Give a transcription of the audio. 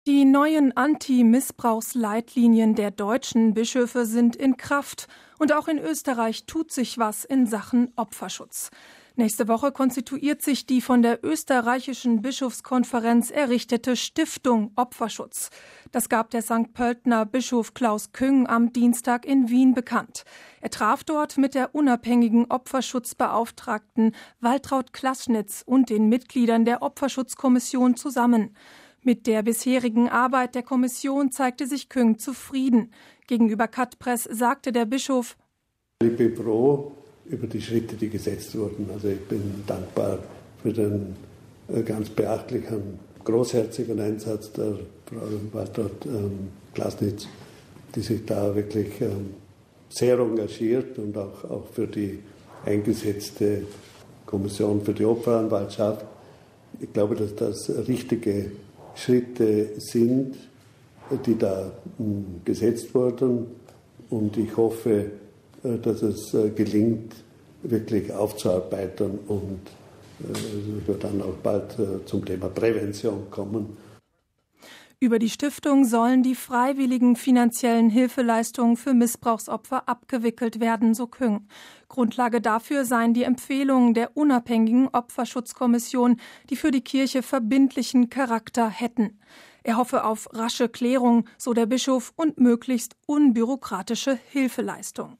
Die neuen Anti-Missbrauchsleitlinien der deutschen Bischöfe sind in Kraft und auch in Österreich tut sich was in Sachen Opferschutz. Nächste Woche konstituiert sich die von der österreichischen Bischofskonferenz errichtete Stiftung Opferschutz. Das gab der St. Pöltener Bischof Klaus Küng am Dienstag in Wien bekannt. Er traf dort mit der unabhängigen Opferschutzbeauftragten Waltraud Klaschnitz und den Mitgliedern der Opferschutzkommission zusammen. Mit der bisherigen Arbeit der Kommission zeigte sich Küng zufrieden. Gegenüber Cut-Press sagte der Bischof: Ich bin froh über die Schritte, die gesetzt wurden. Also ich bin dankbar für den ganz beachtlichen, großherzigen Einsatz der Frau Waltraud Klaschnitz, die sich da wirklich sehr engagiert und auch für die eingesetzte Kommission für die Opferanwaltschaft. Ich glaube, dass das richtige Schritte sind, die da gesetzt wurden, und ich hoffe, dass es gelingt, wirklich aufzuarbeiten und wird dann auch bald zum Thema Prävention kommen. Über die Stiftung sollen die freiwilligen finanziellen Hilfeleistungen für Missbrauchsopfer abgewickelt werden, so Küng. Grundlage dafür seien die Empfehlungen der unabhängigen Opferschutzkommission, die für die Kirche verbindlichen Charakter hätten. Er hoffe auf rasche Klärung, so der Bischof, und möglichst unbürokratische Hilfeleistung.